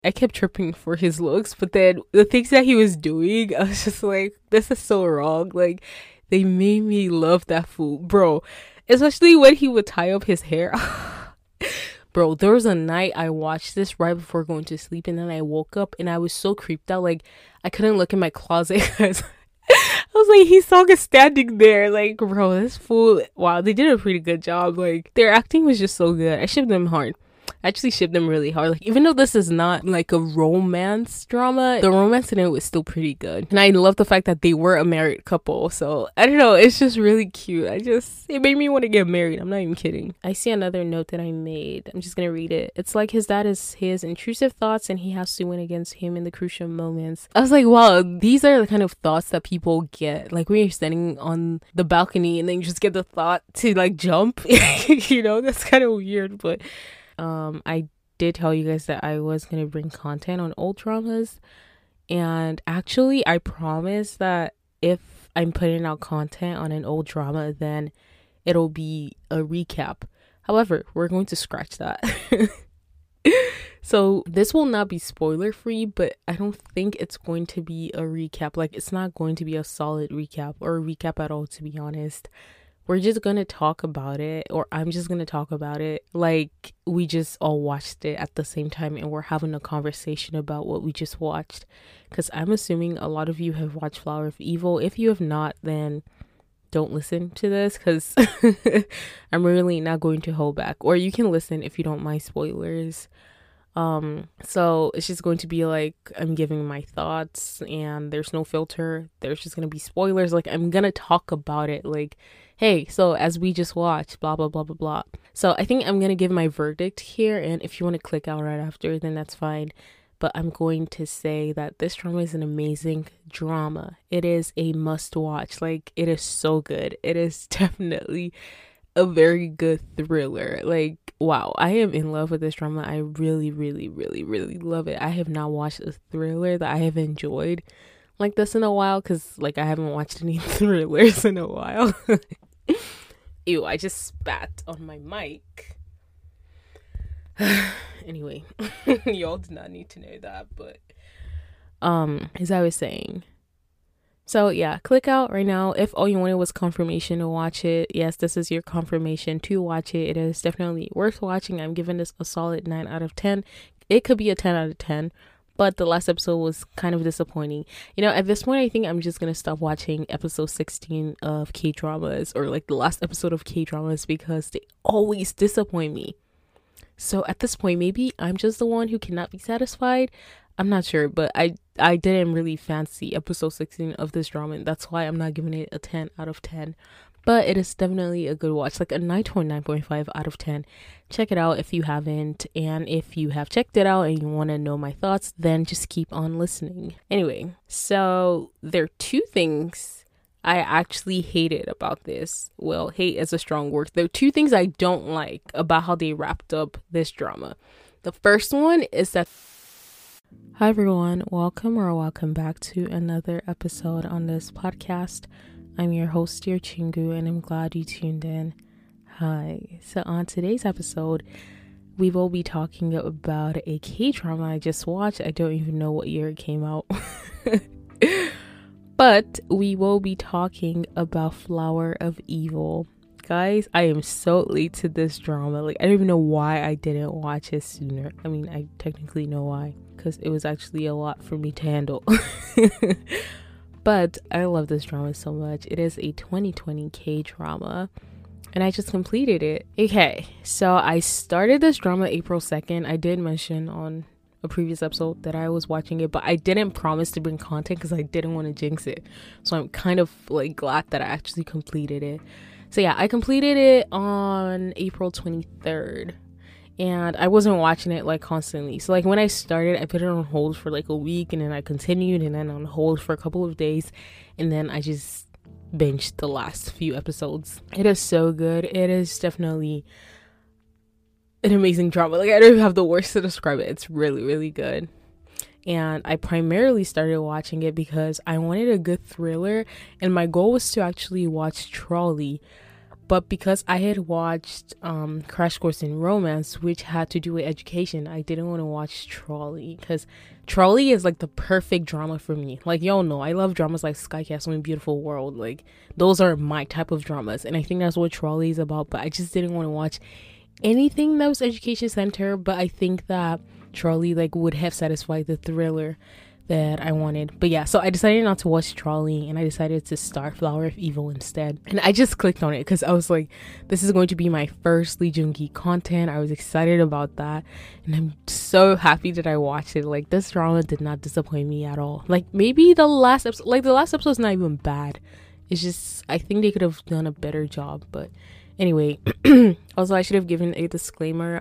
I kept tripping for his looks, but then the things that he was doing, I was just like, this is so wrong. Like, they made me love that fool, bro. Especially when he would tie up his hair. Bro, there was a night I watched this right before going to sleep, and then I woke up and I was so creeped out. Like, I couldn't look in my closet because I was like, he saw us standing there. Like, bro, this fool. Wow, they did a pretty good job. Like, their acting was just so good. I shipped them hard. I actually shipped them really hard. Like, even though this is not like a romance drama, the romance in it was still pretty good. And I love the fact that they were a married couple. So I don't know, it's just really cute. It made me want to get married. I'm not even kidding. I see another note that I made. I'm just gonna read it. It's like his dad is his intrusive thoughts and he has to win against him in the crucial moments. I was like, wow, these are the kind of thoughts that people get. Like when you're standing on the balcony and then you just get the thought to like jump. You know, that's kind of weird, but I did tell you guys that I was going to bring content on old dramas, and actually I promise that if I'm putting out content on an old drama, then it'll be a recap. However, we're going to scratch that. So this will not be spoiler free, but I don't think it's going to be a recap. Like, it's not going to be a solid recap or a recap at all, to be honest. We're just gonna talk about it, or I'm just gonna talk about it like we just all watched it at the same time and we're having a conversation about what we just watched. Because I'm assuming a lot of you have watched Flower of Evil. If you have not, then don't listen to this, because I'm really not going to hold back. Or you can listen if you don't mind spoilers. So it's just going to be like I'm giving my thoughts and there's no filter. There's just gonna be spoilers. Like, I'm gonna talk about it like, hey, so as we just watched, blah blah blah blah blah. So I think I'm gonna give my verdict here, and if you want to click out right after, then that's fine. But I'm going to say that this drama is an amazing drama. It is a must watch. Like, it is so good. It is definitely a very good thriller. Like, wow, I am in love with this drama. I really, really, really, really love it. I have not watched a thriller that I have enjoyed like this in a while, because like I haven't watched any thrillers in a while. Ew, I just spat on my mic. Anyway, y'all did not need to know that, but as I was saying, so yeah, click out right now if all you wanted was confirmation to watch it. Yes, this is your confirmation to watch it. It is definitely worth watching. I'm giving this a solid 9 out of 10. It could be a 10 out of 10, but the last episode was kind of disappointing. You know, at this point, I think I'm just gonna stop watching episode 16 of K-dramas, or like the last episode of K-dramas, because they always disappoint me. So at this point, maybe I'm just the one who cannot be satisfied. I'm not sure, but I didn't really fancy episode 16 of this drama, and that's why I'm not giving it a 10 out of 10. But it is definitely a good watch, like a 9.9.5 out of 10. Check it out if you haven't, and if you have checked it out and you want to know my thoughts, then just keep on listening. Anyway, so there are two things I actually hated about this. Well, hate is a strong word. There are two things I don't like about how they wrapped up this drama. The first one is that... Hi everyone, welcome back to another episode on this podcast. I'm your host, dear Chingu, and I'm glad you tuned in. Hi. So on today's episode, we will be talking about a K-drama I just watched. I don't even know what year it came out. But we will be talking about Flower of Evil. Guys, I am so late to this drama. Like, I don't even know why I didn't watch it sooner. I mean, I technically know why, because it was actually a lot for me to handle. But I love this drama so much. It is a 2020 K-drama, and I just completed it. Okay, so I started this drama April 2nd. I did mention on a previous episode that I was watching it, but I didn't promise to bring content because I didn't want to jinx it. So I'm kind of like glad that I actually completed it. So yeah, I completed it on April 23rd. And I wasn't watching it like constantly. So like when I started, I put it on hold for like a week, and then I continued, and then on hold for a couple of days, and then I just binged the last few episodes. It is so good. It is definitely an amazing drama. Like, I don't even have the words to describe it. It's really, really good. And I primarily started watching it because I wanted a good thriller, and my goal was to actually watch Trolley. But because I had watched Crash Course in Romance, which had to do with education, I didn't want to watch Trolley, because Trolley is like the perfect drama for me. Like, y'all know I love dramas like Sky Castle and Beautiful World. Like, those are my type of dramas, and I think that's what Trolley is about. But I just didn't want to watch anything that was education center. But I think that Trolley like would have satisfied the thriller that I wanted. But yeah, so I decided not to watch Trolley, and I decided to start Flower of Evil instead. And I just clicked on it because I was like, this is going to be my first Lee Joon-gi content. I was excited about that, and I'm so happy that I watched it. Like, this drama did not disappoint me at all. Like, maybe the last episode, like the last episode's not even bad. It's just, I think they could have done a better job. But anyway, also I should have given a disclaimer.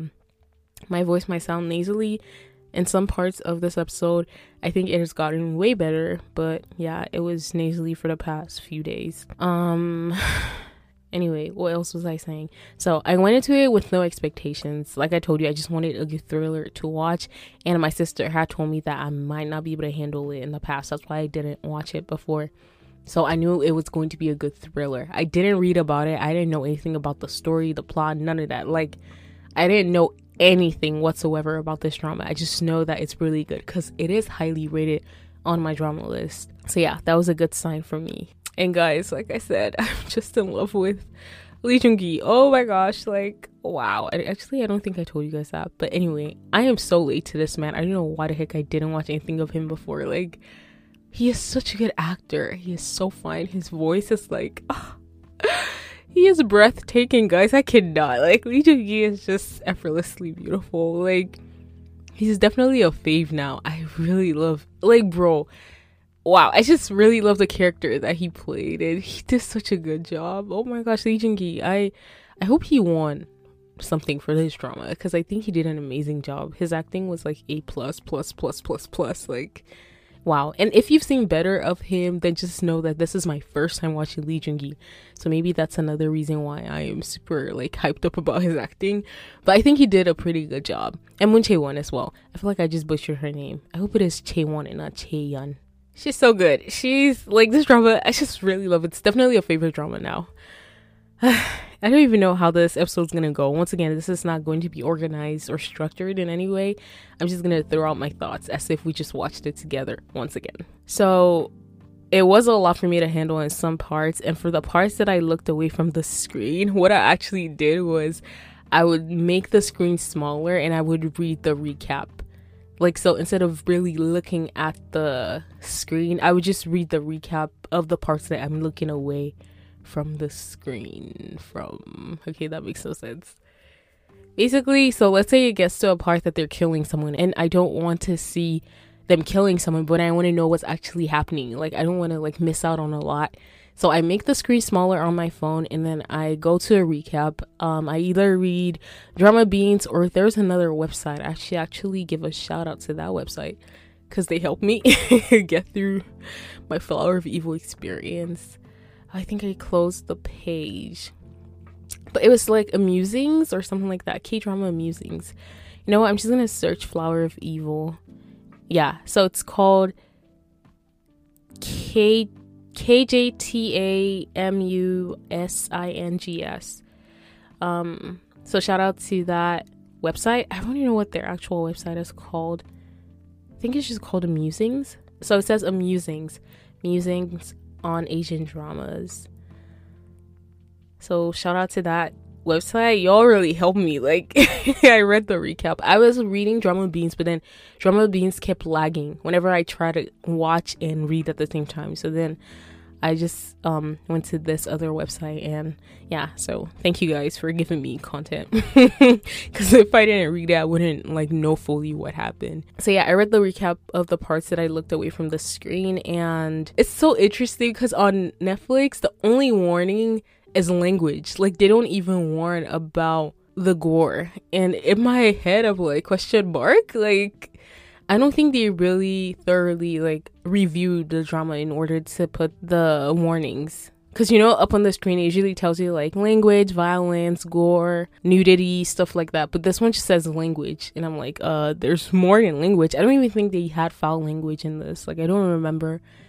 My voice might sound nasally in some parts of this episode. I think it has gotten way better, but yeah, it was nasally for the past few days. Anyway, what else was I saying? So I went into it with no expectations. Like I told you, I just wanted a good thriller to watch, and my sister had told me that I might not be able to handle it in the past. That's why I didn't watch it before. So I knew it was going to be a good thriller. I didn't read about it. I didn't know anything about the story, the plot, none of that. Like, I didn't know anything whatsoever about this drama. I just know that it's really good because it is highly rated on my drama list. So yeah, that was a good sign for me. And guys, like I said, I'm just in love with Lee Joon-gi. Oh my gosh, like, wow. I don't think I told you guys that. But anyway, I am so late to this man. I don't know why the heck I didn't watch anything of him before. Like, he is such a good actor. He is so fine. His voice is like, oh, he is breathtaking, guys. I cannot. Like, Lee Joon-gi is just effortlessly beautiful. Like, he's definitely a fave now. I really love, like, bro, wow. I just really love the character that he played, and he did such a good job. Oh my gosh, Lee Joon-gi. I hope he won something for this drama, because I think he did an amazing job. His acting was like A++++++. Like, wow. And if you've seen better of him, then just know that this is my first time watching Lee Joon-gi. So maybe that's another reason why I am super like hyped up about his acting. But I think he did a pretty good job. And Moon Chae-won as well. I feel like I just butchered her name. I hope it is Chae-won and not Chae-yun. She's so good. She's like, this drama, I just really love it. It's definitely a favorite drama now. I don't even know how this episode's gonna go. Once again, this is not going to be organized or structured in any way. I'm just gonna throw out my thoughts as if we just watched it together once again. So it was a lot for me to handle in some parts, and for the parts that I looked away from the screen, what I actually did was I would make the screen smaller and I would read the recap. Like, so instead of really looking at the screen, I would just read the recap of the parts that I'm looking away from the screen from. Okay, that makes no sense. Basically, so let's say it gets to a part that they're killing someone, and I don't want to see them killing someone, but I want to know what's actually happening. Like, I don't want to like miss out on a lot. So I make the screen smaller on my phone, and then I go to a recap. I either read Drama Beans, or if there's another website, I should actually give a shout out to that website, because they helped me get through my Flower of Evil experience. I think I closed the page, but it was like Amusings or something like that. K-drama Amusings. You know what? I'm just gonna search Flower of Evil. Yeah, so it's called KJTAMUSINGS. So shout out to that website. I don't even know what their actual website is called. I think it's just called Amusings. So it says Amusings on Asian dramas. So shout out to that website. Y'all really helped me. Like, I read the recap. I was reading Drama Beans, but then Drama Beans kept lagging whenever I tried to watch and read at the same time. So then I just went to this other website, and yeah, so thank you guys for giving me content, because if I didn't read it, I wouldn't like know fully what happened. So yeah, I read the recap of the parts that I looked away from the screen, and it's so interesting because on Netflix the only warning is language. Like, they don't even warn about the gore, and in my head I'm like, question mark, like, I don't think they really thoroughly like reviewed the drama in order to put the warnings. Because, you know, up on the screen it usually tells you like language, violence, gore, nudity, stuff like that. But this one just says language. And I'm like, there's more than language. I don't even think they had foul language in this. Like, I don't remember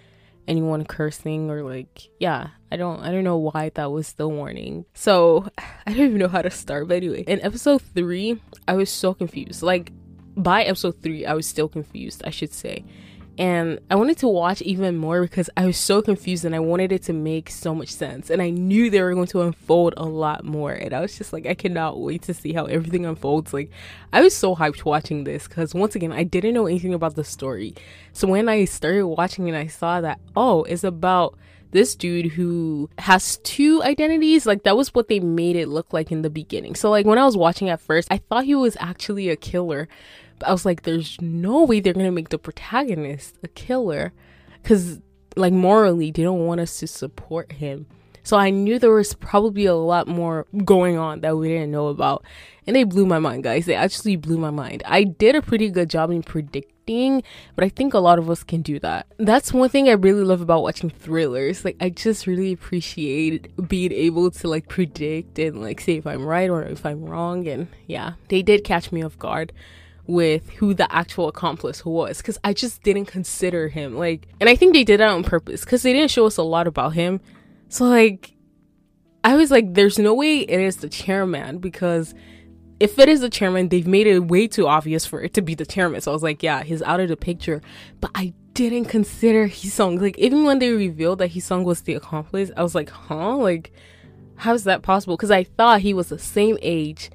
anyone cursing or like, yeah, I don't know why that was the warning. So I don't even know how to start. But anyway, in episode 3, I was so confused. Like by episode 3, I was still confused, I should say. And I wanted to watch even more because I was so confused and I wanted it to make so much sense. And I knew they were going to unfold a lot more. And I was just like, I cannot wait to see how everything unfolds. Like, I was so hyped watching this because, once again, I didn't know anything about the story. So when I started watching it, I saw that, oh, it's about this dude who has 2 identities. Like, that was what they made it look like in the beginning. So, like, when I was watching at first, I thought he was actually a killer. I was like, there's no way they're gonna make the protagonist a killer, because like morally they don't want us to support him. So I knew there was probably a lot more going on that we didn't know about, and they blew my mind, guys. They actually blew my mind. I did a pretty good job in predicting, but I think a lot of us can do that. That's one thing I really love about watching thrillers. Like, I just really appreciate being able to like predict and like say if I'm right or if I'm wrong. And yeah, they did catch me off guard with who the actual accomplice was, because I just didn't consider him. Like, and I think they did that on purpose because they didn't show us a lot about him. So like, I was like, there's no way it is the chairman, because if it is the chairman, they've made it way too obvious for it to be the chairman. So I was like, yeah, he's out of the picture. But I didn't consider Hee-sung. Like, even when they revealed that Hee-sung was the accomplice, I was like, huh? Like, how is that possible? Because I thought he was the same age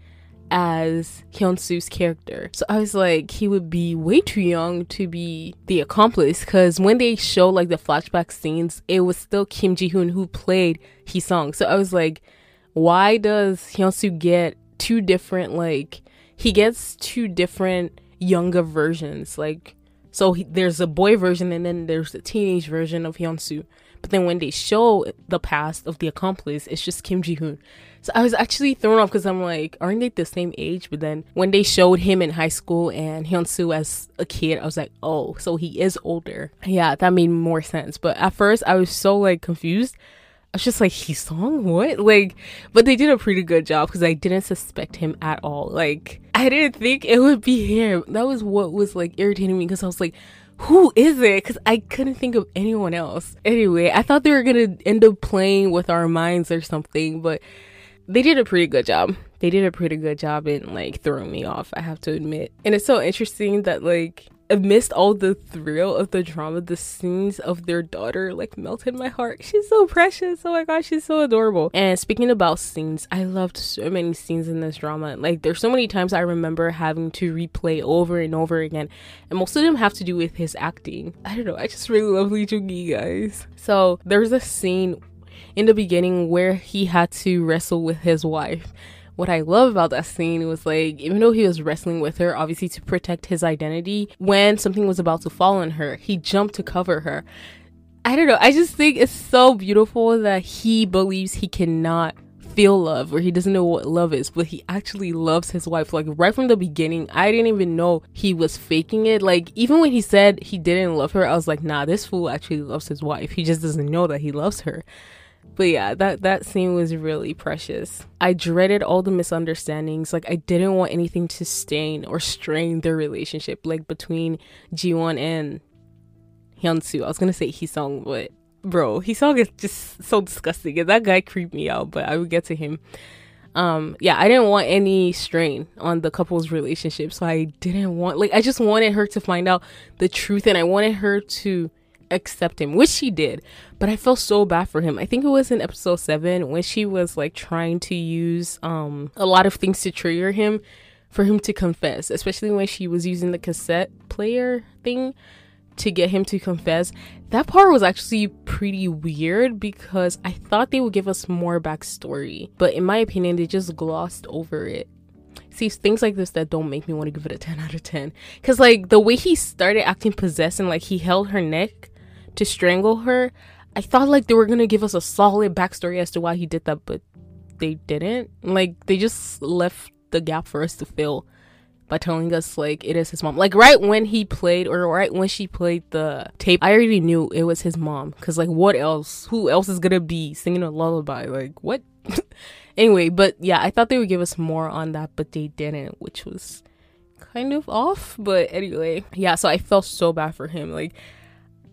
as Hyun-soo's character. So I was like, he would be way too young to be the accomplice, because when they show like the flashback scenes, it was still Kim Ji-hoon who played Hee-sung. So I was like, why does Hyun-soo get 2 different, like, he gets 2 different younger versions? Like, so there's a boy version and then there's the teenage version of Hyun-soo. But then when they show the past of the accomplice, it's just Kim Ji-hoon. So I was actually thrown off because I'm like, aren't they the same age? But then when they showed him in high school and Hyun-soo as a kid, I was like, oh, so he is older. Yeah, that made more sense. But at first I was so like confused. I was just like, Hee-sung? What? Like, but they did a pretty good job because I didn't suspect him at all. Like, I didn't think it would be him. That was what was like irritating me, because I was like, who is it? Because I couldn't think of anyone else. Anyway, I thought they were gonna end up playing with our minds or something, but they did a pretty good job. They did a pretty good job in like throwing me off, I have to admit. And it's so interesting that like amidst all the thrill of the drama, the scenes of their daughter like melted my heart. She's so precious. Oh my gosh, she's so adorable. And speaking about scenes, I loved so many scenes in this drama. Like, there's so many times I remember having to replay over and over again, and most of them have to do with his acting. I don't know, I just really love Lee Jung-gi, guys. So there's a scene in the beginning where he had to wrestle with his wife. What I love about that scene was like, even though he was wrestling with her, obviously to protect his identity, when something was about to fall on her, he jumped to cover her. I don't know, I just think it's so beautiful that he believes he cannot feel love, or he doesn't know what love is, but he actually loves his wife. Like, right from the beginning, I didn't even know he was faking it. Like, even when he said he didn't love her, I was like, nah, this fool actually loves his wife. He just doesn't know that he loves her. But yeah, that scene was really precious. I dreaded all the misunderstandings. Like, I didn't want anything to stain or strain their relationship, like between Ji-won and Hyun-soo. I was gonna say Hee-sung, but bro, Hee-sung is just so disgusting, and that guy creeped me out, but I would get to him. Yeah, I didn't want any strain on the couple's relationship, so I didn't want, like, I just wanted her to find out the truth, and I wanted her to accept him, which she did. But I felt so bad for him. I think it was in episode 7 when she was like trying to use a lot of things to trigger him for him to confess, especially when she was using the cassette player thing to get him to confess. That part was actually pretty weird because I thought they would give us more backstory, but in my opinion they just glossed over it. See, things like this that don't make me want to give it a 10 out of 10, because like the way he started acting possessed and like he held her neck to strangle her, I thought like they were gonna give us a solid backstory as to why he did that, but they didn't. Like, they just left the gap for us to fill by telling us like it is his mom. Like, right when he played, or right when she played the tape, I already knew it was his mom, because like what else, who else is gonna be singing a lullaby? Like, what? Anyway, but yeah, I thought they would give us more on that, but they didn't, which was kind of off. But anyway, yeah, so I felt so bad for him. Like,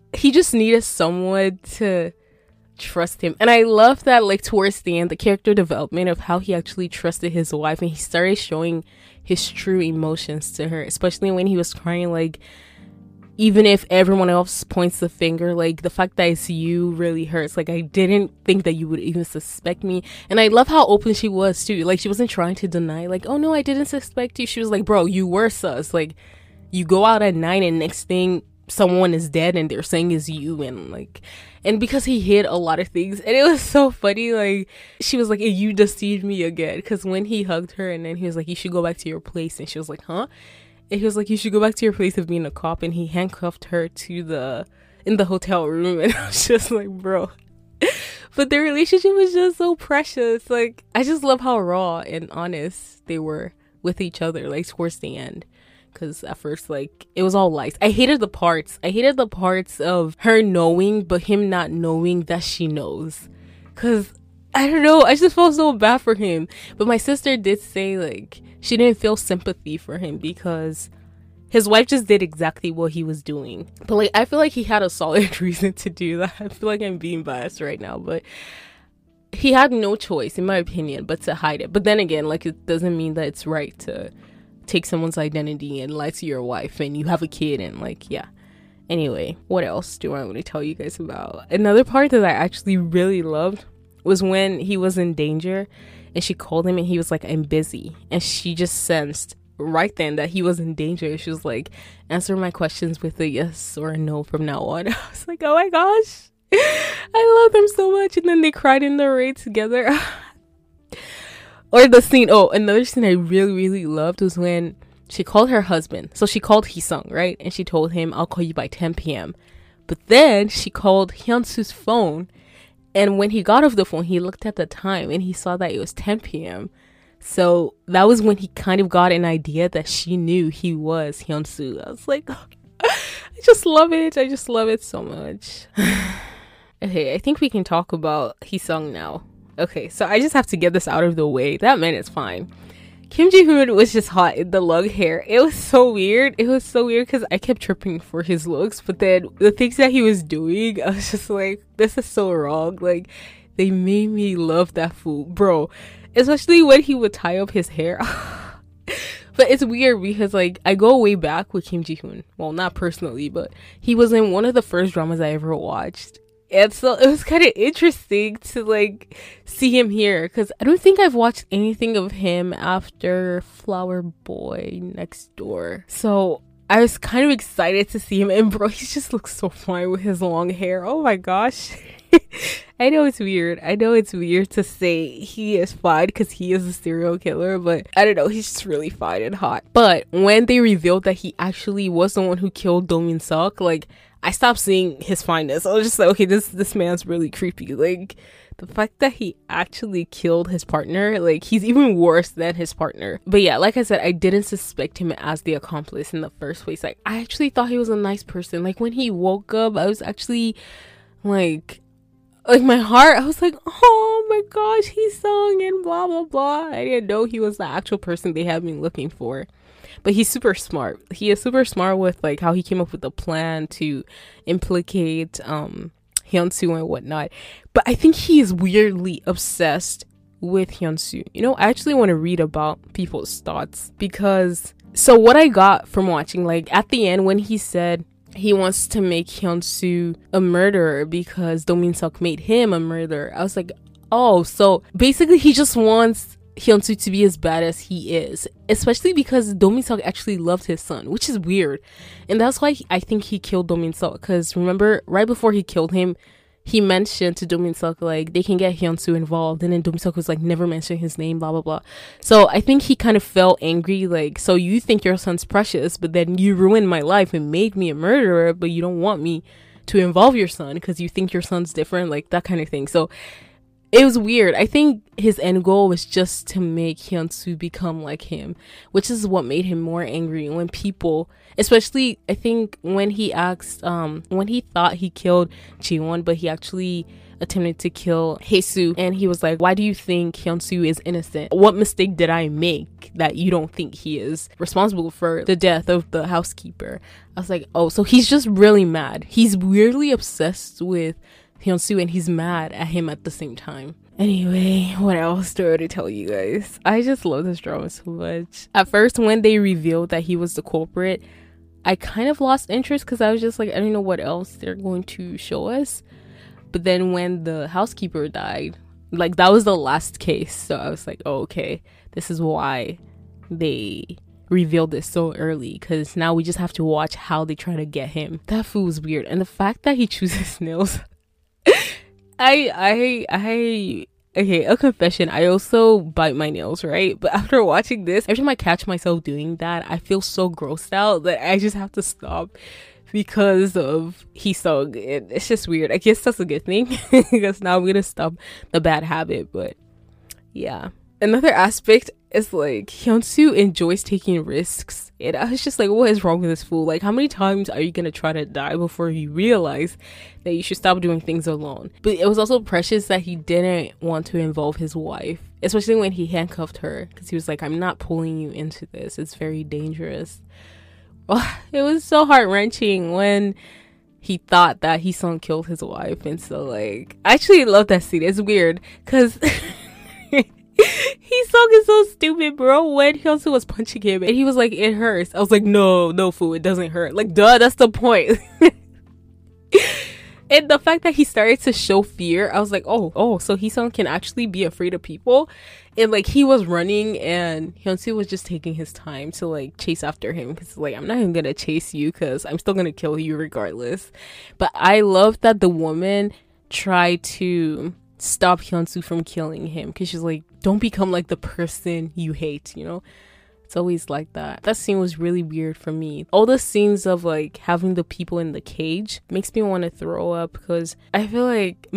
he just needed someone to trust him. And I love that, like, towards the end, the character development of how he actually trusted his wife and he started showing his true emotions to her, especially when he was crying. Like, even if everyone else points the finger, like, the fact that it's you really hurts. Like, I didn't think that you would even suspect me. And I love how open she was too. Like, she wasn't trying to deny, like, oh no, I didn't suspect you. She was like, bro, you were sus. Like, you go out at night and next thing someone is dead and they're saying is you. And like, and because he hid a lot of things, and it was so funny, like, she was like, you deceived me again. Because when he hugged her and then he was like, you should go back to your place, and she was like, huh? And he was like, you should go back to your place of being a cop. And he handcuffed her to in the hotel room. And I was just like, bro. But their relationship was just so precious. Like, I just love how raw and honest they were with each other, like, towards the end. Because at first, like, it was all lies. I hated the parts of her knowing, but him not knowing that she knows. Because, I don't know, I just felt so bad for him. But my sister did say, like, she didn't feel sympathy for him because his wife just did exactly what he was doing. But, like, I feel like he had a solid reason to do that. I feel like I'm being biased right now, but he had no choice, in my opinion, but to hide it. But then again, like, it doesn't mean that it's right to take someone's identity and lie to your wife and you have a kid and, like, yeah. Anyway, what else do I want to tell you guys about? Another part that I actually really loved was when he was in danger and she called him and he was like, I'm busy. And she just sensed right then that he was in danger. She was like, answer my questions with a yes or a no from now on. I was like, oh my gosh, I love them so much. And then they cried in the rain together. Or the scene, another scene I really, really loved was when she called her husband. So she called Hee-sung, right? And she told him, I'll call you by 10 p.m. But then she called Hyun-soo's phone. And when he got off the phone, he looked at the time and he saw that it was 10 p.m. So that was when he kind of got an idea that she knew he was Hyun-soo. I was like, I just love it. I just love it so much. Okay, I think we can talk about Hee-sung now. Okay, so I just have to get this out of the way. That man is fine. Kim Ji-hoon was just hot in the long hair. It was so weird. It was so weird because I kept tripping for his looks. But then the things that he was doing, I was just like, this is so wrong. Like, they made me love that fool. Bro, especially when he would tie up his hair. But it's weird because, like, I go way back with Kim Ji-hoon. Well, not personally, but he was in one of the first dramas I ever watched. And so it was kind of interesting to, like, see him here. Because I don't think I've watched anything of him after Flower Boy Next Door. So I was kind of excited to see him. And bro, he just looks so fine with his long hair. Oh my gosh. I know it's weird. I know it's weird to say he is fine because he is a serial killer. But I don't know. He's just really fine and hot. But when they revealed that he actually was the one who killed Do Min-seok, like, I stopped seeing his fineness. I was just like, okay, this man's really creepy. Like, the fact that he actually killed his partner, like, he's even worse than his partner. But yeah, like I said, I didn't suspect him as the accomplice in the first place. Like, I actually thought he was a nice person. Like, when he woke up, I was actually, like my heart, I was like, oh my gosh, Hee-sung and blah, blah, blah. I didn't know he was the actual person they had been looking for. But he's super smart. He is super smart with, like, how he came up with the plan to implicate Hyun-soo and whatnot. But I think he is weirdly obsessed with Hyun-soo. You know, I actually want to read about people's thoughts because, so what I got from watching, like, at the end when he said he wants to make Hyun-soo a murderer because Do Min-seok made him a murderer, I was like, oh, so basically he just wants Hyun-soo to be as bad as he is, especially because Do Min-seok actually loved his son, which is weird. And that's why I think he killed Do Min-seok, because remember, right before he killed him, he mentioned to Do Min-seok, like, they can get Hyun-soo involved, and then Do Min-seok was like, never mention his name, blah blah blah. So I think he kind of felt angry, like, so you think your son's precious, but then you ruined my life and made me a murderer, but you don't want me to involve your son because you think your son's different, like, that kind of thing. So it was weird. I think his end goal was just to make Hyunsoo become like him, which is what made him more angry when people, especially I think when he asked, when he thought he killed Jiwon, but he actually attempted to kill Haesoo, and he was like, why do you think Hyunsoo is innocent? What mistake did I make that you don't think he is responsible for the death of the housekeeper? I was like, oh, so he's just really mad. He's weirdly obsessed with Hyunsoo and he's mad at him at the same time. Anyway, what else do I to tell you guys? I just love this drama so much. At first, when they revealed that he was the culprit, I kind of lost interest because I was just like, I don't know what else they're going to show us. But then when the housekeeper died, like that was the last case. So I was like, oh, okay, this is why they revealed this so early, because now we just have to watch how they try to get him. That fool was weird. And the fact that he chooses nails. Okay, a confession. I also bite my nails, right? But after watching this, every time I catch myself doing that, I feel so grossed out that I just have to stop because of Heesung. It's just weird. I guess that's a good thing because now I'm gonna stop the bad habit. But yeah, another aspect is like Hyunsoo enjoys taking risks, and I was just like, what is wrong with this fool? Like, how many times are you gonna try to die before you realize that you should stop doing things alone? But it was also precious that he didn't want to involve his wife, especially when he handcuffed her, because he was like, I'm not pulling you into this, it's very dangerous. Oh, it was so heart-wrenching when he thought that Heesung killed his wife. And so like, I actually love that scene. It's weird because Heesung is so stupid, bro. When Hyunsoo was punching him and he was like, it hurts, I was like, no fool, it doesn't hurt. Like, duh, that's the point. And the fact that he started to show fear, I was like, oh, so Heesung can actually be afraid of people. And like, he was running and Hyunsoo was just taking his time to like chase after him, because like, I'm not even gonna chase you because I'm still gonna kill you regardless. But I love that the woman tried to stop Hyunsoo from killing him, because she's like, don't become like the person you hate, you know? It's always like that. That scene was really weird for me. All the scenes of like having the people in the cage makes me want to throw up, because I feel like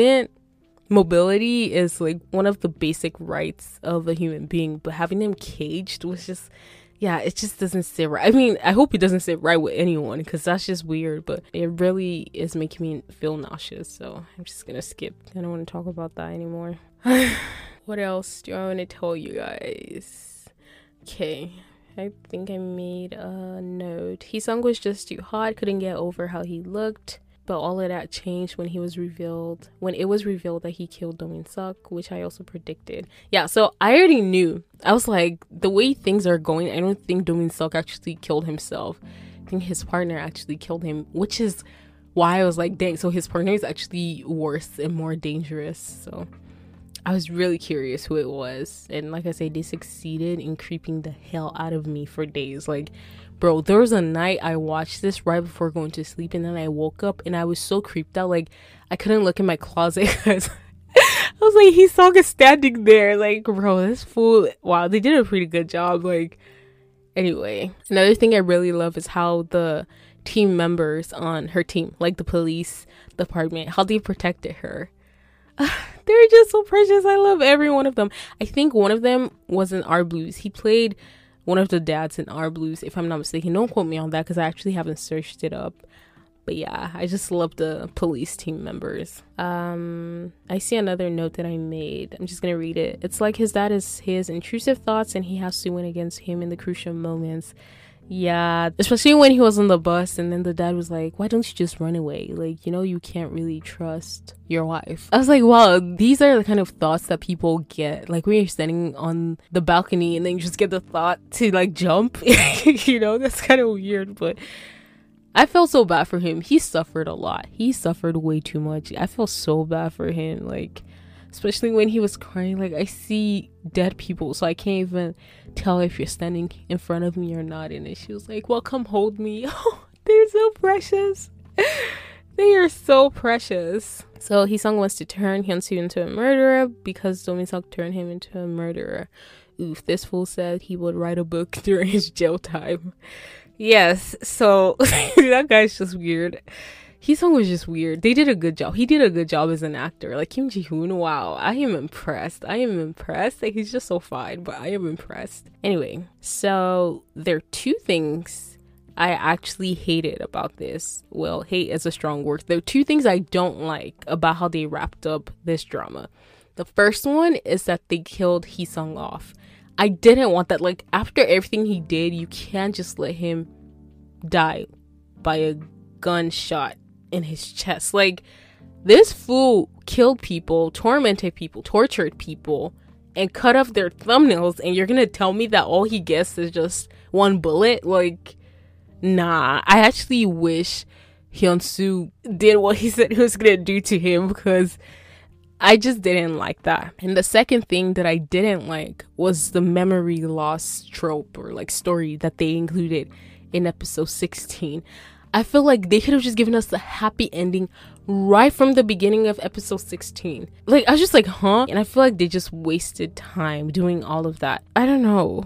mobility is like one of the basic rights of a human being, but having them caged was just, yeah, it just doesn't sit right. I mean, I hope it doesn't sit right with anyone, because that's just weird, but it really is making me feel nauseous, so I'm just gonna skip. I don't want to talk about that anymore. What else do I want to tell you guys? Okay, I think I made a note. Heesung was just too hot, couldn't get over how he looked. But all of that changed when it was revealed that he killed Do Min-suk, which I also predicted. Yeah, so I already knew. I was like, the way things are going, I don't think Do Min-suk actually killed himself. I think his partner actually killed him, which is why I was like, dang, so his partner is actually worse and more dangerous. So I was really curious who it was. And like I said, they succeeded in creeping the hell out of me for days. Like, bro, there was a night I watched this right before going to sleep, and then I woke up and I was so creeped out. Like, I couldn't look in my closet because I was like, Heesung is standing there. Like, bro, this fool. Wow, they did a pretty good job. Like, anyway, another thing I really love is how the team members on her team, like the police department, how they protected her. They're just so precious. I love every one of them. I think one of them was in Our Blues. He played one of the dads in Our Blues, if I'm not mistaken. Don't quote me on that because I actually haven't searched it up. But yeah, I just love the police team members. I see another note that I made. I'm just gonna read it. It's like his dad is his intrusive thoughts and he has to win against him in the crucial moments. Yeah, especially when he was on the bus and then the dad was like, why don't you just run away? Like, you know, you can't really trust your wife. I was like, wow, these are the kind of thoughts that people get. Like when you're standing on the balcony and then you just get the thought to like jump. You know, that's kind of weird, but I felt so bad for him. He suffered a lot. He suffered way too much. I felt so bad for him. Like, especially when he was crying. Like, I see dead people, so I can't even tell if you're standing in front of me or not. And then she was like, well, come hold me. Oh, they're so precious. They are so precious. So Heesung wants to turn Hyunsoo into a murderer because Do Min-suk turned him into a murderer. Oof, this fool said he would write a book during his jail time. Yes, so that guy's just weird. Hee-sung was just weird. They did a good job. He did a good job as an actor. Like Kim Ji-hoon, wow, I am impressed. Like, he's just so fine, but I am impressed. Anyway, so there are two things I actually hated about this. Well, hate is a strong word. There are two things I don't like about how they wrapped up this drama. The first one is that they killed Hee-sung off. I didn't want that. Like, after everything he did, you can't just let him die by a gunshot in his chest. Like, this fool killed people, tormented people, tortured people, and cut off their thumbnails, and you're gonna tell me that all he gets is just one bullet? Like, nah. I actually wish Hyun-soo did what he said he was gonna do to him, because I just didn't like that. And the second thing that I didn't like was the memory loss trope, or like story, that they included in episode 16. I feel like they could have just given us the happy ending right from the beginning of episode 16. Like, I was just like, huh? And I feel like they just wasted time doing all of that. I don't know.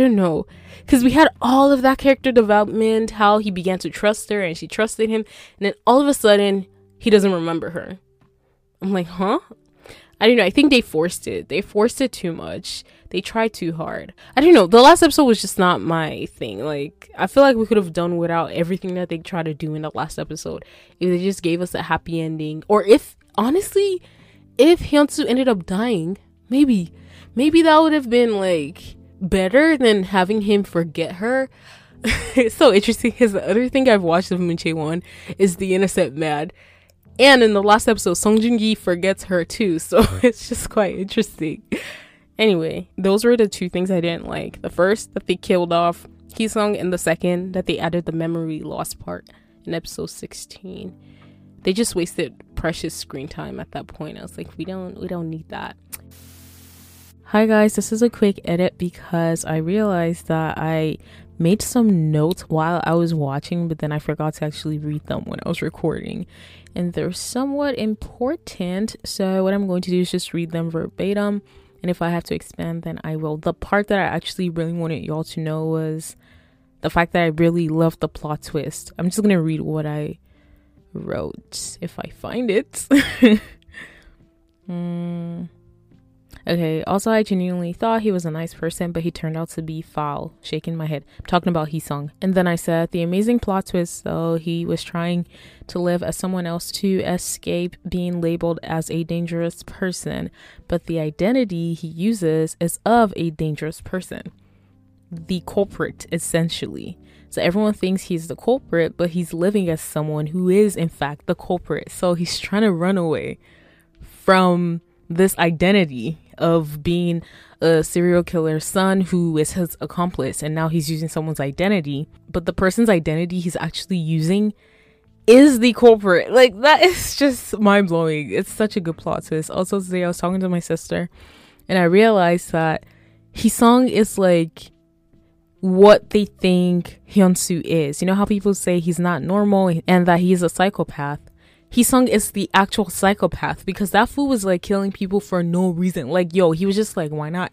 Because we had all of that character development, how he began to trust her and she trusted him. And then all of a sudden, he doesn't remember her. I'm like, huh? I don't know. I think they forced it. They forced it too much. They tried too hard. I don't know. The last episode was just not my thing. Like, I feel like we could have done without everything that they tried to do in the last episode. If they just gave us a happy ending. Or if, honestly, if Hyun-soo ended up dying, maybe that would have been, like, better than having him forget her. It's so interesting because the other thing I've watched of Moon Chae-won is The Innocent Man. And in the last episode, Song Joong-ki forgets her too. So it's just quite interesting. Anyway, those were the two things I didn't like. The first, that they killed off Hee-sung, and the second, that they added the memory loss part in episode 16. They just wasted precious screen time at that point. I was like, we don't need that. Hi guys, this is a quick edit because I realized that I made some notes while I was watching, but then I forgot to actually read them when I was recording. And they're somewhat important, so what I'm going to do is just read them verbatim. And if I have to expand, then I will. The part that I actually really wanted y'all to know was the fact that I really loved the plot twist. I'm just going to read what I wrote, if I find it. Okay, also I genuinely thought he was a nice person, but he turned out to be foul. Shaking my head. I'm talking about Hee-sung. And then I said, the amazing plot twist, though, he was trying to live as someone else to escape being labeled as a dangerous person, but the identity he uses is of a dangerous person. The culprit, essentially. So everyone thinks he's the culprit, but he's living as someone who is, in fact, the culprit. So he's trying to run away from this identity of being a serial killer's son who is his accomplice, and now he's using someone's identity, but the person's identity he's actually using is the culprit. Like, that is just mind-blowing. It's such a good plot twist. Also today I was talking to my sister and I realized that Hee-sung is like what they think Hyun-soo is. You know how people say he's not normal and that he's a psychopath? Hee-sung is the actual psychopath, because that fool was like killing people for no reason. Like, yo, he was just like, why not?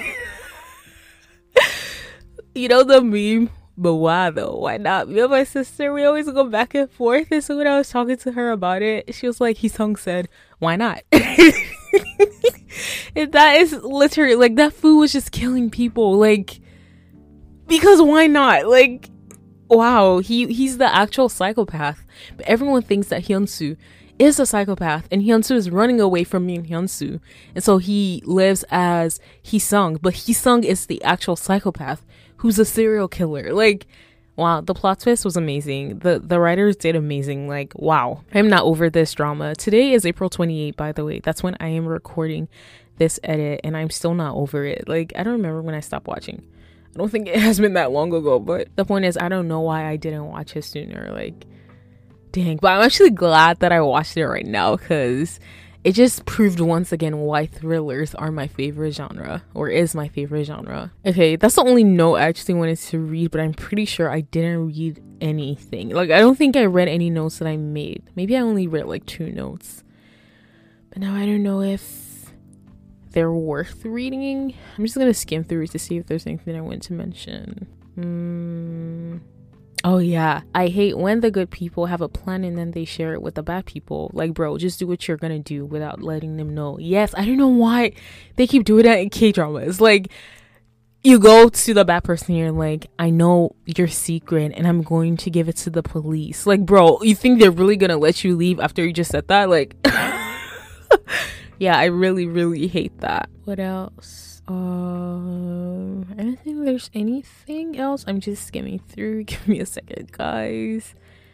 You know the meme, but why though? Why not? Me and my sister, we always go back and forth. And so when I was talking to her about it, she was like, Hee-sung said, why not? And that is literally, like, that fool was just killing people, like, because why not? Like, wow, he's the actual psychopath. But everyone thinks that Hyun-soo is a psychopath, and Hyun-soo is running away from being Hyun-soo, and so he lives as Hee-sung, but Hee-sung is the actual psychopath who's a serial killer. Like, wow, the plot twist was amazing. The writers did amazing. Like, wow, I'm not over this drama. Today is April 28th, by the way. That's when I am recording this edit, and I'm still not over it. Like, I don't remember when I stopped watching. I don't think it has been that long ago, but the point is, I don't know why I didn't watch it sooner. Like, dang. But I'm actually glad that I watched it right now, because it just proved once again why thrillers are my favorite genre, or is my favorite genre. Okay, that's the only note I actually wanted to read, but I'm pretty sure I didn't read anything. Like, I don't think I read any notes that I made. Maybe I only read like 2 notes. But now I don't know if they're worth reading. I'm just gonna skim through to see if there's anything I want to mention. Oh yeah, I hate when the good people have a plan and then they share it with the bad people. Like, bro, just do what you're gonna do without letting them know. Yes, I don't know why they keep doing that in K-dramas. Like, you go to the bad person, you're like, I know your secret and I'm going to give it to the police. Like, bro, you think they're really gonna let you leave after you just said that? Like, yeah, I really, really hate that. What else? I don't think there's anything else. I'm just skimming through. Give me a second, guys.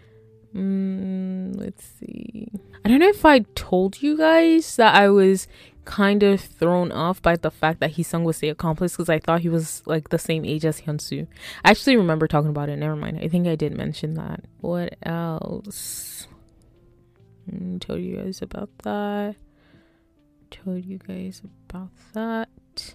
Let's see. I don't know if I told you guys that I was kind of thrown off by the fact that Heesung was the accomplice, because I thought he was like the same age as Hyunsu. I actually remember talking about it. Never mind. I think I did mention that. What else? Told you guys about that. Told you guys about that.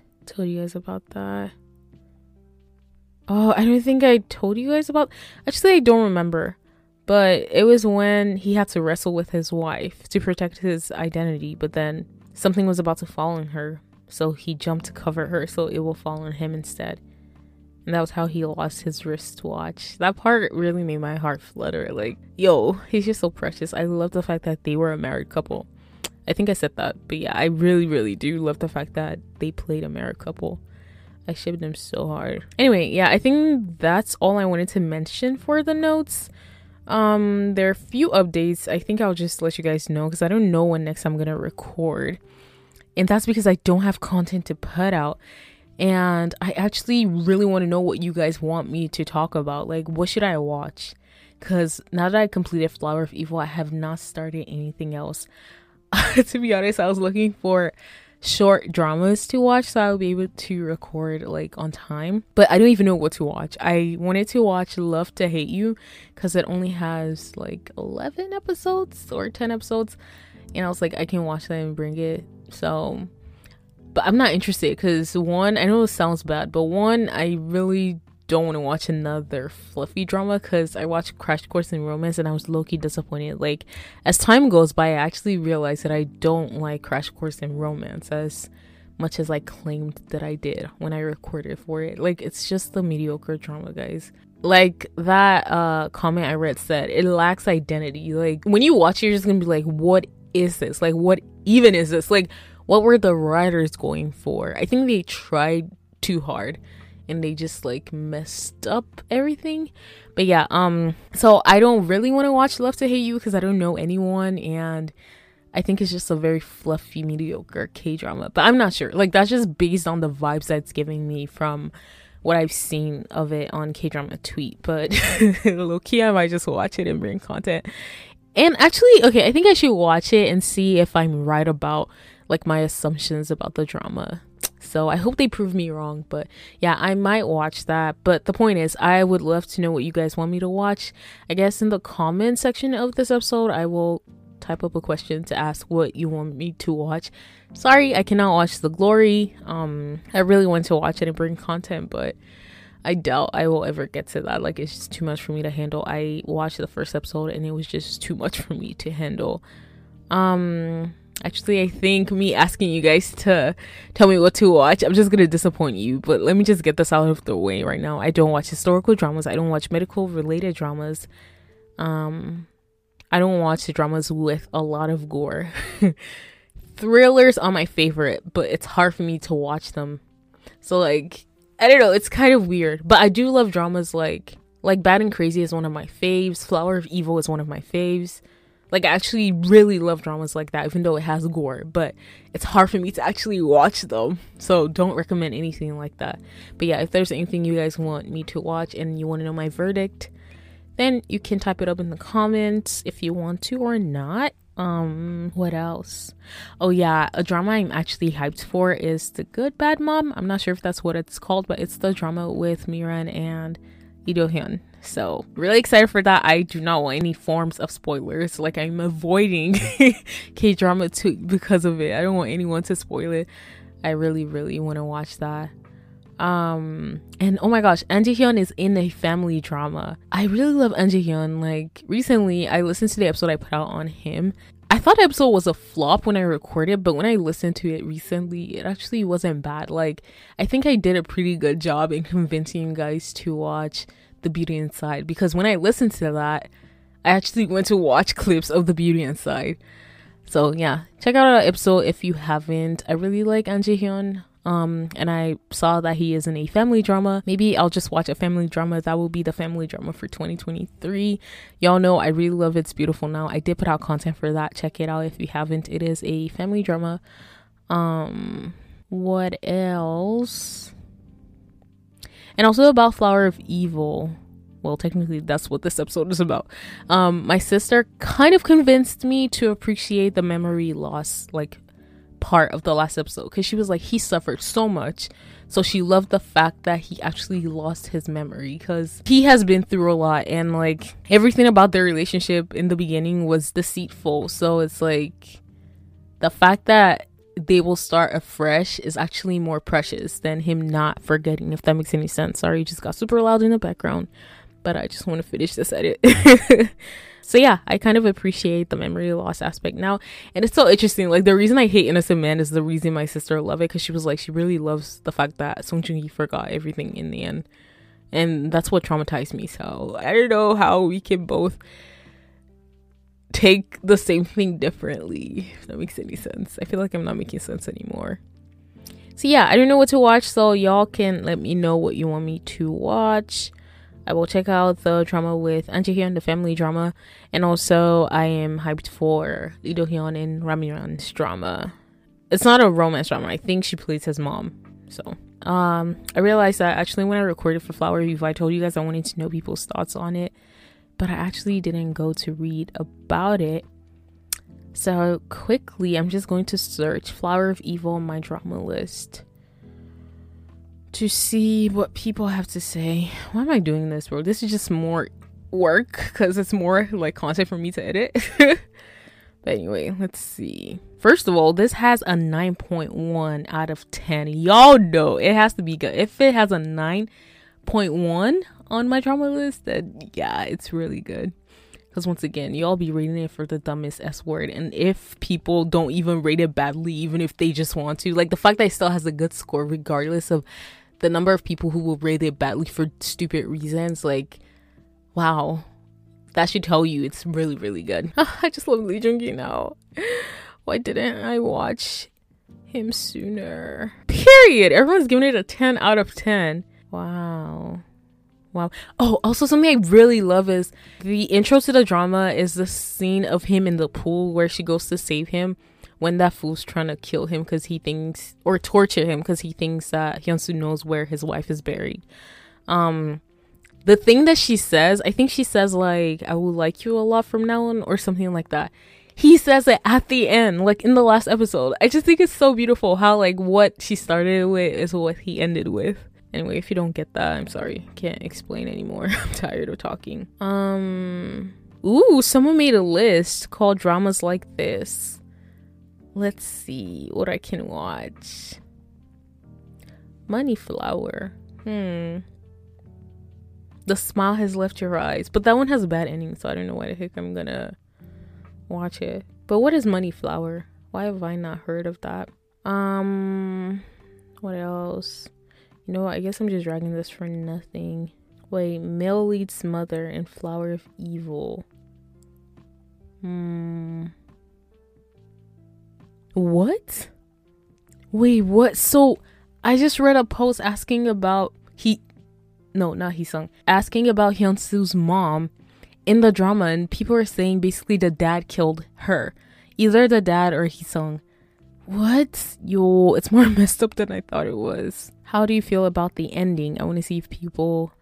Oh, I don't think I told you guys about. Actually, I don't remember. But it was when he had to wrestle with his wife to protect his identity, but then something was about to fall on her, so he jumped to cover her so it will fall on him instead. And that was how he lost his wristwatch. That part really made my heart flutter. Like, yo, he's just so precious. I love the fact that they were a married couple. I think I said that, but yeah, I really, really do love the fact that they played a married couple. I shipped them so hard. Anyway, yeah, I think that's all I wanted to mention for the notes. There are a few updates. I think I'll just let you guys know because I don't know when next I'm gonna record, and that's because I don't have content to put out. And I actually really want to know what you guys want me to talk about. Like, what should I watch? Because now that I completed Flower of Evil, I have not started anything else. To be honest, I was looking for short dramas to watch so I'll be able to record like on time, but I don't even know what to watch. I wanted to watch Love to Hate You because it only has like 11 episodes or 10 episodes, and I was like, I can watch that and bring it. So, but I'm not interested because one, I know it sounds bad, but one, I really don't want to watch another fluffy drama because I watched Crash Course in Romance and I was low-key disappointed. Like, as time goes by, I actually realized that I don't like Crash Course in Romance as much as I claimed that I did when I recorded for it. Like, it's just a mediocre drama, guys. Like, that comment I read said it lacks identity. Like, when you watch it, you're just gonna be like, what is this? Like, what even is this? Like, what were the writers going for? I think they tried too hard and they just like messed up everything. But yeah, so I don't really want to watch Love to Hate You because I don't know anyone, and I think it's just a very fluffy, mediocre K-drama. But I'm not sure. Like, that's just based on the vibes that's giving me from what I've seen of it on K-drama Tweet. But low-key, I might just watch it and bring content. And actually, okay, I think I should watch it and see if I'm right about like my assumptions about the drama. So I hope they prove me wrong, but yeah, I might watch that. But the point is, I would love to know what you guys want me to watch. I guess in the comment section of this episode, I will type up a question to ask what you want me to watch. Sorry, I cannot watch The Glory. I really want to watch it and bring content, but I doubt I will ever get to that. Like, it's just too much for me to handle. I watched the first episode and it was just too much for me to handle. Actually, I think me asking you guys to tell me what to watch, I'm just gonna disappoint you. But let me just get this out of the way right now. I don't watch historical dramas. I don't watch medical related dramas. I don't watch the dramas with a lot of gore. Thrillers are my favorite, but it's hard for me to watch them. So like, I don't know, it's kind of weird. But I do love dramas like Bad and Crazy is one of my faves. Flower of Evil is one of my faves. Like, I actually really love dramas like that, even though it has gore, but it's hard for me to actually watch them. So don't recommend anything like that. But yeah, if there's anything you guys want me to watch and you want to know my verdict, then you can type it up in the comments if you want to or not. What else? Oh yeah, a drama I'm actually hyped for is The Good Bad Mom. I'm not sure if that's what it's called, but it's the drama with Miran and Lee Do-hyun. So really excited for that. I do not want any forms of spoilers. Like, I'm avoiding K-drama too because of it. I don't want anyone to spoil it. I really, really want to watch that. And oh my gosh, An Ji-hyun is in a family drama. I really love An Ji-hyun. Like, recently I listened to the episode I put out on him. I thought the episode was a flop when I recorded, but when I listened to it recently, it actually wasn't bad. Like, I think I did a pretty good job in convincing you guys to watch The Beauty Inside, because when I listened to that, I actually went to watch clips of The Beauty Inside. So yeah, check out our episode if you haven't. I really like An Ji-hyun. And I saw that he is in a family drama. Maybe I'll just watch a family drama. That will be the family drama for 2023. Y'all know I really love It's Beautiful Now. I did put out content for that. Check it out if you haven't. It is a family drama. What else? And also about Flower of Evil. Well, technically that's what this episode is about. My sister kind of convinced me to appreciate the memory loss part of the last episode, because she was like, he suffered so much, so she loved the fact that he actually lost his memory, because he has been through a lot, and everything about their relationship in the beginning was deceitful. So it's the fact that they will start afresh is actually more precious than him not forgetting, if that makes any sense. Sorry, it just got super loud in the background, but I just want to finish this edit. So yeah, I kind of appreciate the memory loss aspect now. And it's so interesting. The reason I hate Innocent Man is the reason my sister loved it, because she was she really loves the fact that Song Joong-ki forgot everything in the end. And that's what traumatized me. So I don't know how we can both take the same thing differently, if that makes any sense. I feel like I'm not making sense anymore. So yeah, I don't know what to watch, so y'all can let me know what you want me to watch. I will check out the drama with An Ji-hyun, the family drama, and also I am hyped for Lee Do-hyun and Ramiran's drama. It's not a romance drama. I think she plays his mom. So I realized that actually when I recorded for Flower of Evil, I told you guys I wanted to know people's thoughts on it, but I actually didn't go to read about it. So quickly, I'm just going to search Flower of Evil on my drama list to see what people have to say. Why am I doing this, bro? This is just more work because it's more content for me to edit. But anyway, let's see. First of all, this has a 9.1 out of 10. Y'all know it has to be good. If it has a 9.1 on my drama list, then yeah, it's really good. Because once again, y'all be rating it for the dumbest S word. And if people don't even rate it badly, even if they just want to, the fact that it still has a good score regardless of the number of people who will rate it badly for stupid reasons, wow, that should tell you it's really, really good. I just love Lee Joong-ki now. Why didn't I watch him sooner? Period. Everyone's giving it a 10 out of 10. Wow. Oh, also something I really love is the intro to the drama is the scene of him in the pool where she goes to save him when that fool's trying to kill him because he thinks, or torture him because he thinks that Hyun-soo knows where his wife is buried. The thing that she says, I think she says I will like you a lot from now on or something like that. He says it at the end, in the last episode. I just think it's so beautiful how what she started with is what he ended with. Anyway, if you don't get that, I'm sorry. Can't explain anymore. I'm tired of talking. Ooh, someone made a list called Dramas Like This. Let's see what I can watch. Money Flower. The Smile Has Left Your Eyes. But that one has a bad ending, so I don't know why the heck I'm gonna watch it. But what is Money Flower? Why have I not heard of that? What else? You know what? I guess I'm just dragging this for nothing. Wait, Male Leads Mother and Flower of Evil. What? Wait, what? So I just read a post asking about asking about Hyun-soo's mom in the drama, and people are saying basically the dad killed her. Either the dad or Hee-sung. What? Yo, it's more messed up than I thought it was. How do you feel about the ending? I want to see if people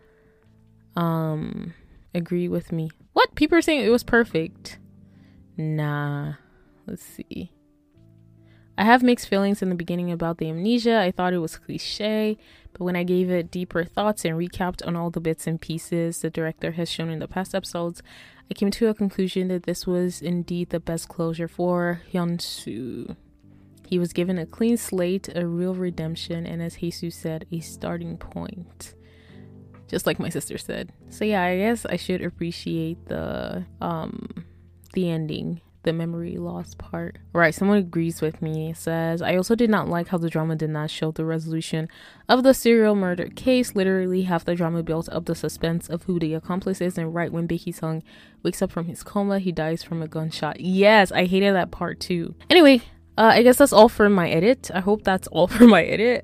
agree with me. What? People are saying it was perfect. Nah. Let's see. I have mixed feelings in the beginning about the amnesia. I thought it was cliche, but when I gave it deeper thoughts and recapped on all the bits and pieces the director has shown in the past episodes, I came to a conclusion that this was indeed the best closure for Hyun-soo. He was given a clean slate, a real redemption, and as Jesus said, a starting point. Just like my sister said. So yeah, I guess I should appreciate the ending the memory loss part. Right, someone agrees with me. It says, I also did not like how the drama did not show the resolution of the serial murder case. Literally half the drama built up the suspense of who the accomplice is, and right when Baek Sung wakes up from his coma, he dies from a gunshot. Yes, I hated that part too. Anyway, I guess that's all for my edit. I hope that's all for my edit.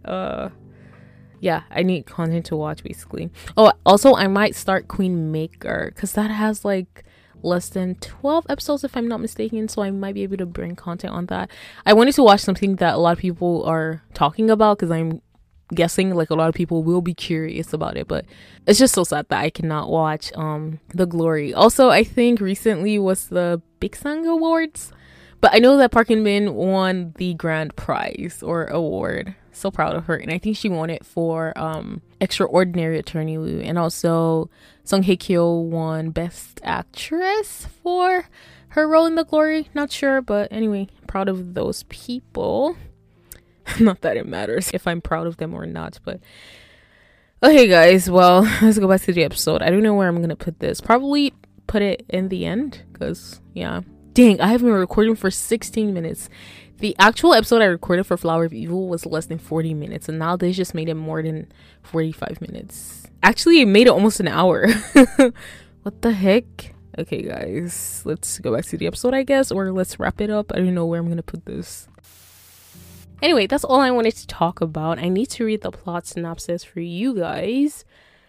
Yeah, I need content to watch basically. Oh, also I might start Queen Maker because that has like less than 12 episodes if I'm not mistaken, so I might be able to bring content on that. I wanted to watch something that a lot of people are talking about because I'm guessing like a lot of people will be curious about it, but it's just so sad that I cannot watch The Glory. Also, I think recently was the Big Sang Awards, but I know that Park In Min won the grand prize or award. So proud of her, and I think she won it for Extraordinary Attorney Woo, and also Song Hye Kyo won Best Actress for her role in The Glory. Not sure, but anyway, proud of those people. Not that it matters if I'm proud of them or not, but okay guys, well, let's go back to the episode. I don't know where I'm gonna put this. Probably put it in the end, because yeah, dang, I have been recording for 16 minutes. The actual episode I recorded for Flower of Evil was less than 40 minutes, and now they just made it more than 45 minutes. Actually, it made it almost an hour. What the heck? Okay, guys, let's go back to the episode, I guess, or let's wrap it up. I don't know where I'm gonna put this. Anyway, that's all I wanted to talk about. I need to read the plot synopsis for you guys,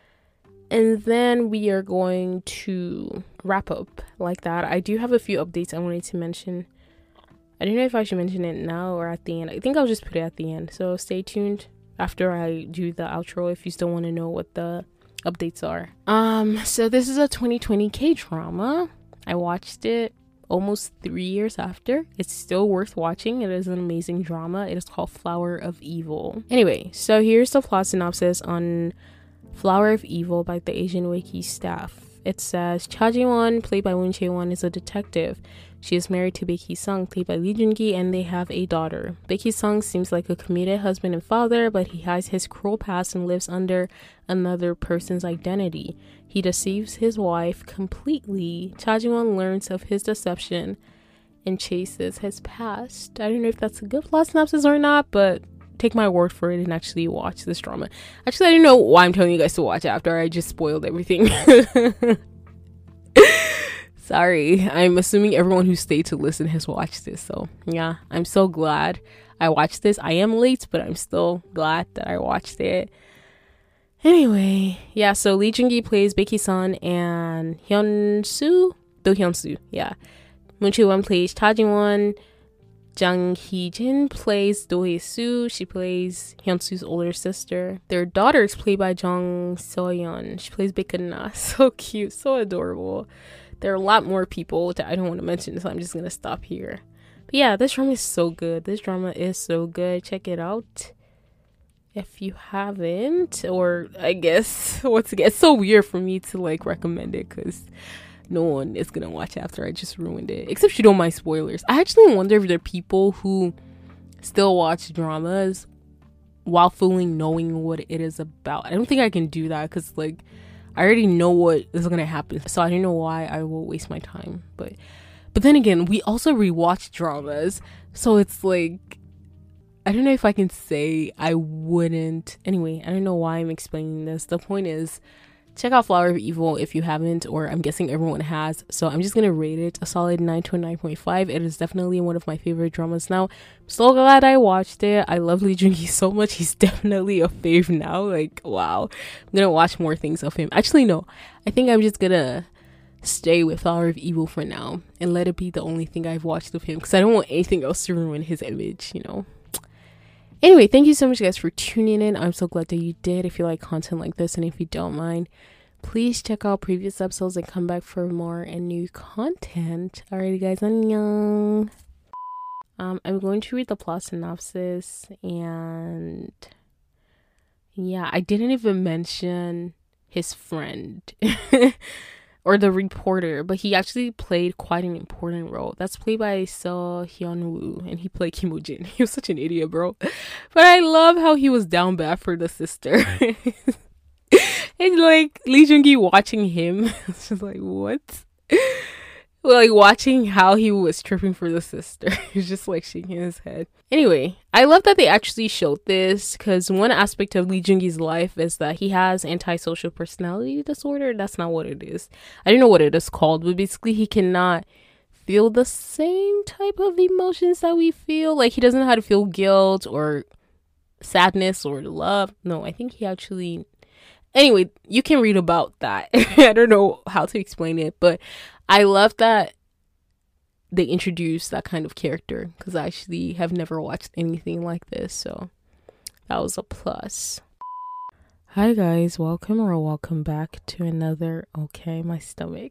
and then we are going to wrap up like that. I do have a few updates I wanted to mention. I don't know if I should mention it now or at the end. I think I'll just put it at the end. So stay tuned after I do the outro if you still want to know what the updates are. So this is a 2020 K-drama. I watched it almost 3 years after. It's still worth watching. It is an amazing drama. It is called Flower of Evil. Anyway, so here's the plot synopsis on Flower of Evil by the Asian Wiki staff. It says, Cha Ji-won, played by Moon Chae-won, is a detective. She is married to Baek Sung, played by Lee Joon-gi, and they have a daughter. Baek Sung seems like a committed husband and father, but he hides his cruel past and lives under another person's identity. He deceives his wife completely. Cha Ji-won learns of his deception and chases his past. I don't know if that's a good plot synopsis or not, but take my word for it and actually watch this drama. Actually, I don't know why I'm telling you guys to watch it after I just spoiled everything. Sorry, I'm assuming everyone who stayed to listen has watched this, so yeah, I'm so glad I watched this. I am late, but I'm still glad that I watched it. Anyway, yeah, so Lee Joon-gi plays Baek Sung and Do Hyun-soo, yeah. Moon Chae-won plays Cha Ji-won. Jang Hee-jin plays Do Hye-soo. She plays Hyun-soo's older sister. Their daughter is played by Jung So-yeon. She plays Baek Na. So cute, so adorable. There are a lot more people that I don't want to mention, so I'm just gonna stop here. But yeah, this drama is so good. This drama is so good. Check it out if you haven't. Or I guess once again, it's so weird for me to like recommend it because no one is gonna watch after I just ruined it, except you don't mind spoilers. I actually wonder if there are people who still watch dramas while fully knowing what it is about. I don't think I can do that because like I already know what is gonna happen, so I don't know why I will waste my time. But then again, we also rewatch dramas, so it's like I don't know if I can say I wouldn't. Anyway, I don't know why I'm explaining this. The point is, check out Flower of Evil if you haven't, or I'm guessing everyone has. So I'm just gonna rate it a solid 9 to a 9.5. It is definitely one of my favorite dramas now. I'm so glad I watched it. I love Lee Joon-gi so much. He's definitely a fave now. Like, wow. I'm gonna watch more things of him. Actually, no. I think I'm just gonna stay with Flower of Evil for now and let it be the only thing I've watched of him because I don't want anything else to ruin his image, you know. Anyway, thank you so much guys for tuning in. I'm so glad that you did. If you like content like this and if you don't mind, please check out previous episodes and come back for more and new content. Alrighty guys, annyeong. I'm going to read the plot synopsis, and yeah, I didn't even mention his friend or the reporter, but he actually played quite an important role. That's played by Seo Hyun-woo, and he played Kim Woo-jin. He was such an idiot, bro. But I love how he was down bad for the sister. And like Lee Joon-gi watching him, it's just like, what? like watching how he was tripping for the sister. He's just like shaking his head. Anyway, I love that they actually showed this, because one aspect of Lee Joon-gi's life is that he has antisocial personality disorder. That's not what it is. I don't know what it is called, but basically he cannot feel the same type of emotions that we feel. Like, he doesn't know how to feel guilt or sadness or love. No, I think he actually... Anyway, you can read about that. I don't know how to explain it, but I love that they introduced that kind of character, because I actually have never watched anything like this, so that was a plus. Hi guys, welcome back to another... Okay, my stomach.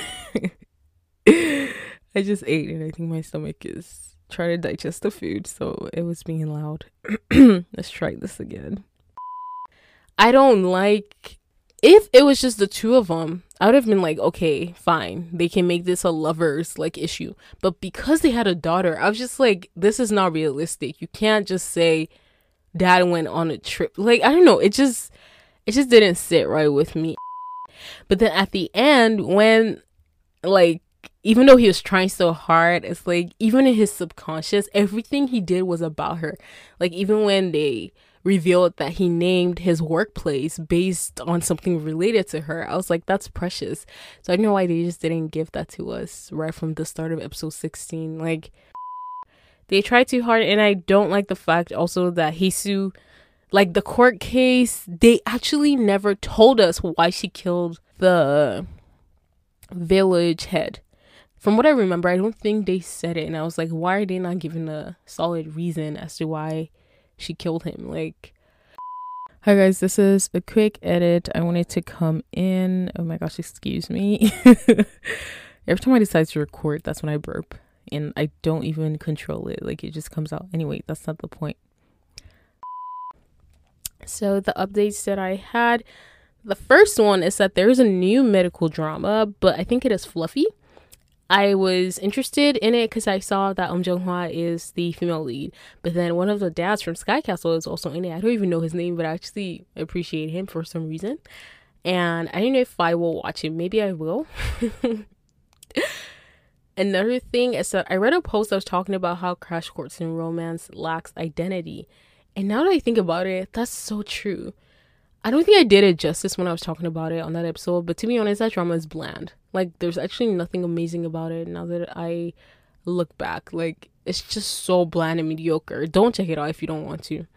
I just ate and I think my stomach is trying to digest the food, so it was being loud. Let's try this again. I don't like... If it was just the two of them, I would have been like, okay, fine. They can make this a lovers like issue. But because they had a daughter, I was just like, this is not realistic. You can't just say dad went on a trip. Like, I don't know. It just didn't sit right with me. But then at the end, when, like, even though he was trying so hard, it's like, even in his subconscious, everything he did was about her. Like, even when they revealed that he named his workplace based on something related to her, I was like, that's precious. So I don't know why they just didn't give that to us right from the start of episode 16. Like, they tried too hard, and I don't like the fact also that Heesu, like, the court case, they actually never told us why she killed the village head. From what I remember, I don't think they said it, and I was like, why are they not giving a solid reason as to why she killed him? Like, hi guys, this is a quick edit. I wanted to come in. Oh my gosh, excuse me. Every time I decide to record, that's when I burp, and I don't even control it. Like, it just comes out. Anyway, that's not the point. So the updates that I had, the first one is that there's a new medical drama, but I think it is fluffy. I was interested in it because I saw that Jung-hwa is the female lead, but then one of the dads from Sky Castle is also in it. I don't even know his name, but I actually appreciate him for some reason, and I don't know if I will watch it. Maybe I will. Another thing is that I read a post that was talking about how Crash Course in Romance lacks identity, and now that I think about it, that's so true. I don't think I did it justice when I was talking about it on that episode, but to be honest, that drama is bland. Like, there's actually nothing amazing about it now that I look back. Like, it's just so bland and mediocre. Don't check it out if you don't want to.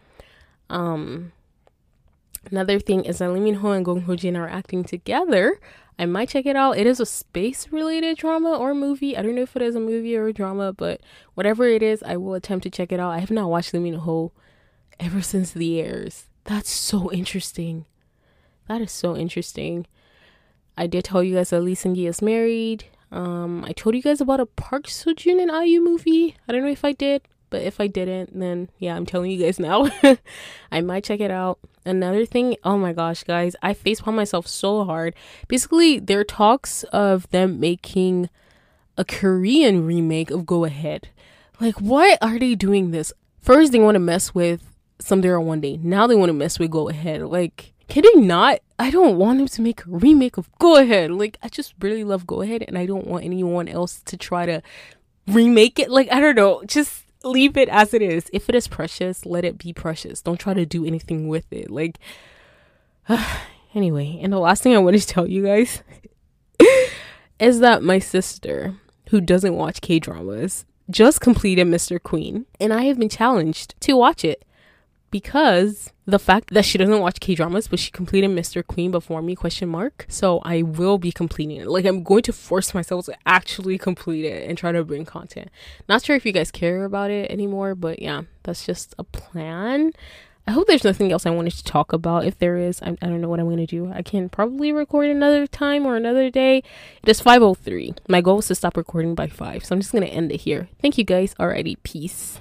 Another thing is that Lee Min-ho and Gong Ho-jin are acting together. I might check it out. It is a space-related drama or movie. I don't know if it is a movie or a drama, but whatever it is, I will attempt to check it out. I have not watched Lee Min-ho ever since The Heirs. That's so interesting. That is so interesting. I did tell you guys that Lee Seung-gi is married. I told you guys about a Park Seo-joon and IU movie. I don't know if I did, but if I didn't, then yeah, I'm telling you guys now. I might check it out. Another thing, oh my gosh, guys, I facepalm myself so hard. Basically, there are talks of them making a Korean remake of Go Ahead. Like, why are they doing this? First, they want to mess with Someday or One Day. Now they want to mess with Go Ahead. Like, can they not? I don't want them to make a remake of Go Ahead. Like, I just really love Go Ahead, and I don't want anyone else to try to remake it. Like, I don't know. Just leave it as it is. If it is precious, let it be precious. Don't try to do anything with it. Like, anyway, and the last thing I want to tell you guys is that my sister, who doesn't watch K-dramas, just completed Mr. Queen, and I have been challenged to watch it. Because the fact that she doesn't watch K-dramas, but she completed Mr. Queen before me, ? So I will be completing it. Like, I'm going to force myself to actually complete it and try to bring content. Not sure if you guys care about it anymore, but yeah, that's just a plan. I hope there's nothing else I wanted to talk about. If there is, I don't know what I'm going to do. I can probably record another time or another day. It is 5:03. My goal is to stop recording by 5. So I'm just going to end it here. Thank you guys. Alrighty, peace.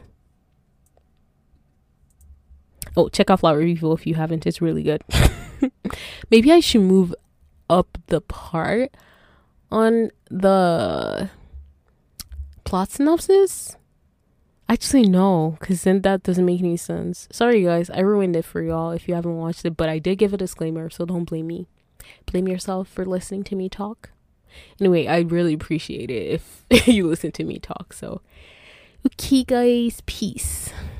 Oh, check out Flower Review if you haven't. It's really good. Maybe I should move up the part on the plot synopsis. Actually, no, because then that doesn't make any sense. Sorry, guys. I ruined it for y'all if you haven't watched it, but I did give a disclaimer, so don't blame me. Blame yourself for listening to me talk. Anyway, I really appreciate it if you listen to me talk. So okay guys, peace.